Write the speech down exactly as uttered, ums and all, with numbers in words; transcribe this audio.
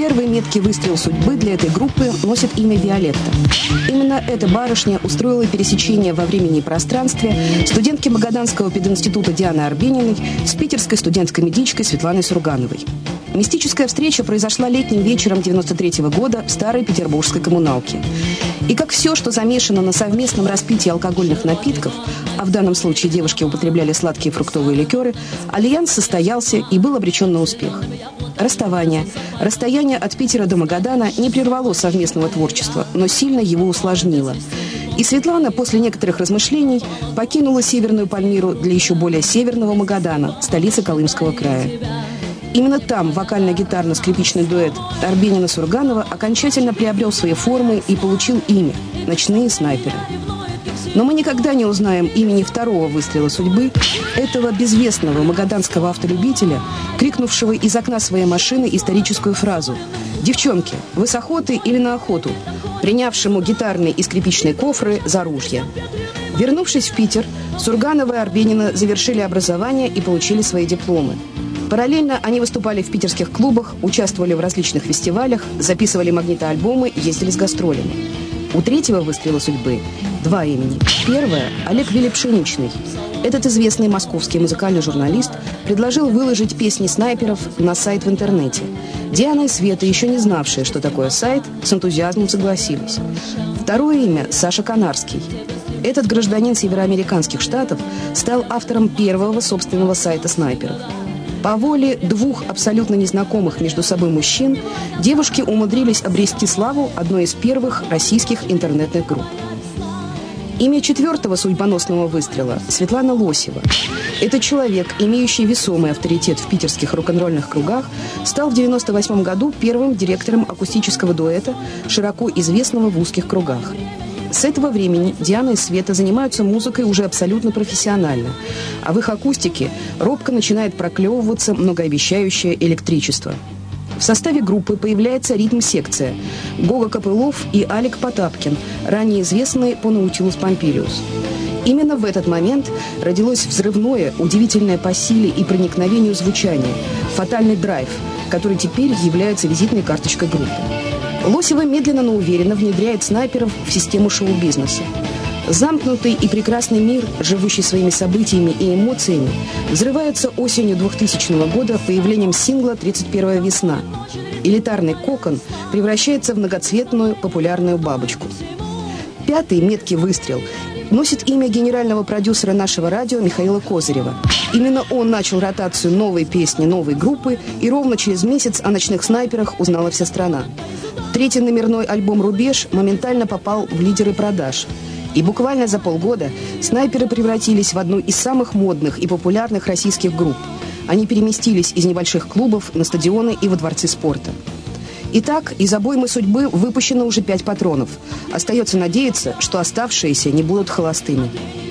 Первый меткий выстрел судьбы для этой группы носит имя Виолетта. Именно эта барышня устроила пересечение во времени и пространстве студентки Магаданского пединститута Дианы Арбениной с питерской студенткой-медичкой Светланой Сургановой. Мистическая встреча произошла летним вечером девяносто третьего года в старой петербургской коммуналке. И как все, что замешано на совместном распитии алкогольных напитков, а в данном случае девушки употребляли сладкие фруктовые ликеры, альянс состоялся и был обречен на успех. Расставание. Расстояние от Питера до Магадана не прервало совместного творчества, но сильно его усложнило. И Светлана после некоторых размышлений покинула Северную Пальмиру для еще более северного Магадана, столицы Колымского края. Именно там вокально-гитарно-скрипичный дуэт Арбенина-Сурганова окончательно приобрел свои формы и получил имя – «Ночные снайперы». Но мы никогда не узнаем имени второго выстрела судьбы, этого безвестного магаданского автолюбителя, крикнувшего из окна своей машины историческую фразу «Девчонки, вы с охоты или на охоту?», принявшему гитарные и скрипичные кофры за ружья. Вернувшись в Питер, Сурганова и Арбенина завершили образование и получили свои дипломы. Параллельно они выступали в питерских клубах, участвовали в различных фестивалях, записывали магнитоальбомы, ездили с гастролями. У третьего выстрела судьбы два имени. Первое – Олег Велипшеничный. Этот известный московский музыкальный журналист предложил выложить песни снайперов на сайт в интернете. Диана и Света, еще не знавшие, что такое сайт, с энтузиазмом согласились. Второе имя – Саша Канарский. Этот гражданин североамериканских штатов стал автором первого собственного сайта снайперов. По воле двух абсолютно незнакомых между собой мужчин девушки умудрились обрести славу одной из первых российских интернетных групп. Имя четвертого судьбоносного выстрела – Светлана Лосева. Этот человек, имеющий весомый авторитет в питерских рок-н-ролльных кругах, стал в девяносто восьмом году первым директором акустического дуэта, широко известного в узких кругах. С этого времени Диана и Света занимаются музыкой уже абсолютно профессионально, а в их акустике робко начинает проклевываться многообещающее электричество. В составе группы появляется ритм-секция – Гога Копылов и Алик Потапкин, ранее известные по Наутилус Помпилиус. Именно в этот момент родилось взрывное, удивительное по силе и проникновению звучание – «Фатальный драйв», который теперь является визитной карточкой группы. Лосева медленно, но уверенно внедряет снайперов в систему шоу-бизнеса. Замкнутый и прекрасный мир, живущий своими событиями и эмоциями, взрывается осенью двухтысячного года появлением сингла «тридцать первая весна». Элитарный кокон превращается в многоцветную популярную бабочку. Пятый меткий выстрел носит имя генерального продюсера нашего радио Михаила Козырева. Именно он начал ротацию новой песни, новой группы, и ровно через месяц о «Ночных снайперах» узнала вся страна. Третий номерной альбом «Рубеж» моментально попал в лидеры продаж. И буквально за полгода снайперы превратились в одну из самых модных и популярных российских групп. Они переместились из небольших клубов на стадионы и во дворцы спорта. Итак, из обоймы судьбы выпущено уже пять патронов. Остается надеяться, что оставшиеся не будут холостыми.